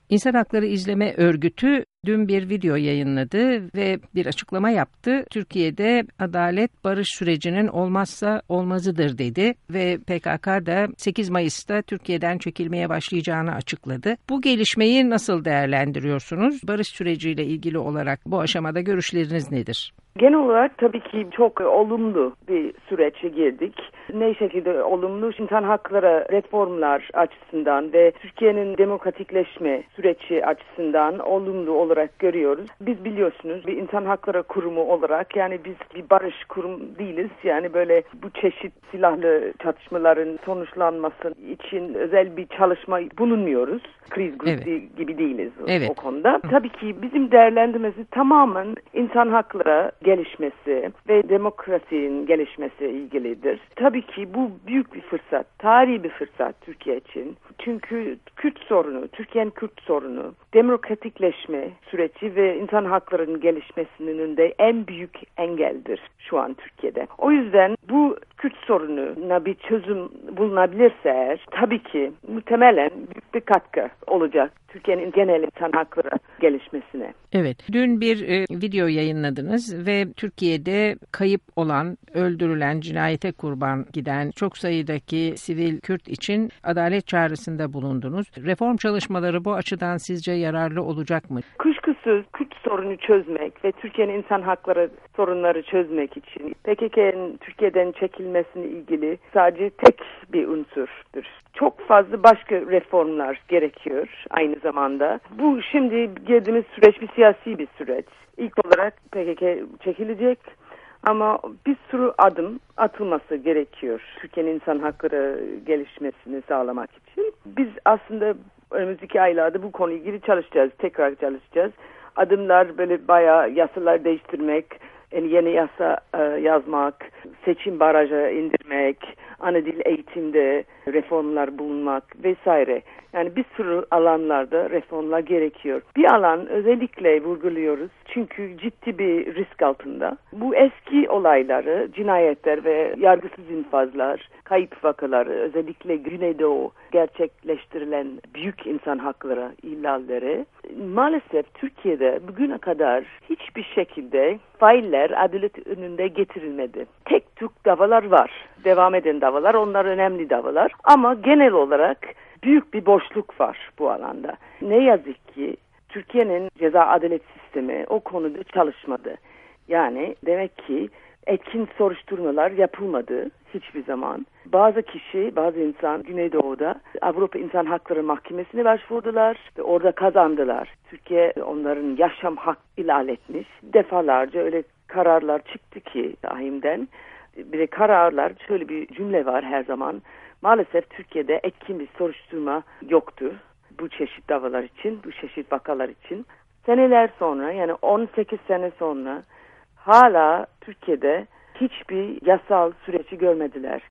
İnsan Hakları İzleme Örgütü dün bir video yayınladı ve bir açıklama yaptı. Türkiye'de adalet barış sürecinin olmazsa olmazıdır dedi ve PKK da 8 Mayıs'ta Türkiye'den çekilmeye başlayacağını açıkladı. Bu gelişmeyi nasıl değerlendiriyorsunuz? Barış süreciyle ilgili olarak bu aşamada görüşleriniz nedir? Genel olarak tabii ki çok olumlu bir sürece girdik. Ne şekilde olumlu? İnsan hakları reformlar açısından ve Türkiye'nin demokratikleşme süreci açısından olumlu olarak görüyoruz. Biz biliyorsunuz bir insan hakları kurumu olarak yani biz bir barış kurum değiliz. Yani böyle bu çeşit silahlı çatışmaların sonuçlanması için özel bir çalışma bulunmuyoruz. Kriz grubu gibi değiliz o konuda. Tabii ki bizim değerlendirmesi tamamen insan hakları gelişmesi ve demokrasinin gelişmesi ilgilidir. Tabii ki bu büyük bir fırsat, tarihi bir fırsat Türkiye için. Çünkü Kürt sorunu, Türkiye'nin Kürt sorunu, demokratikleşme süreci ve insan haklarının gelişmesinin önünde en büyük engeldir şu an Türkiye'de. O yüzden bu Kürt sorununa bir çözüm bulunabilirse eğer, tabii ki muhtemelen büyük bir katkı olacak Türkiye'nin genel insan hakları gelişmesine. Evet, dün bir video yayınladınız ve Türkiye'de kayıp olan, öldürülen, cinayete kurban giden çok sayıdaki sivil Kürt için adalet çağrısında bulundunuz. Reform çalışmaları bu açıdan sizce yararlı olacak mı? Kuşkusuz Kürt sorunu çözmek ve Türkiye'nin insan hakları sorunları çözmek için PKK'nın Türkiye'den çekilmesine ilgili sadece tek bir unsurdur. Çok fazla başka reformlar gerekiyor aynı zamanda. Bu şimdi girdiğimiz süreç bir siyasi bir süreç. İlk olarak PKK çekilecek ama bir sürü adım atılması gerekiyor Türkiye'nin insan hakları gelişmesini sağlamak için. Biz aslında önümüzdeki aylarda bu konuyla ilgili çalışacağız, tekrar çalışacağız. Adımlar böyle bayağı yasalar değiştirmek, yeni yasa yazmak, seçim barajı indirmek, ana dil eğitimde reformlar bulunmak vesaire. Yani bir sürü alanlarda reformlar gerekiyor. Bir alan özellikle vurguluyoruz çünkü ciddi bir risk altında. Bu eski olayları, cinayetler ve yargısız infazlar, kayıp vakaları, özellikle Güneydoğu gerçekleştirilen büyük insan hakları ihlalleri maalesef Türkiye'de bugüne kadar hiçbir şekilde failler adalet önünde getirilmedi. Tek tük davalar var. Devam eden davalar, onlar önemli davalar. Ama genel olarak büyük bir boşluk var bu alanda. Ne yazık ki Türkiye'nin ceza adalet sistemi o konuda çalışmadı. Yani demek ki etkin soruşturmalar yapılmadı hiçbir zaman. Bazı kişi, bazı insan Güneydoğu'da Avrupa İnsan Hakları Mahkemesi'ne başvurdular ve orada kazandılar. Türkiye onların yaşam hak ihlal etmiş. Defalarca öyle kararlar çıktı ki ahimden. Bir de kararlar, şöyle bir cümle var her zaman. Maalesef Türkiye'de etkin bir soruşturma yoktu bu çeşit davalar için, bu çeşit vakalar için. Seneler sonra yani 18 sene sonra hala Türkiye'de hiçbir yasal süreci görmediler.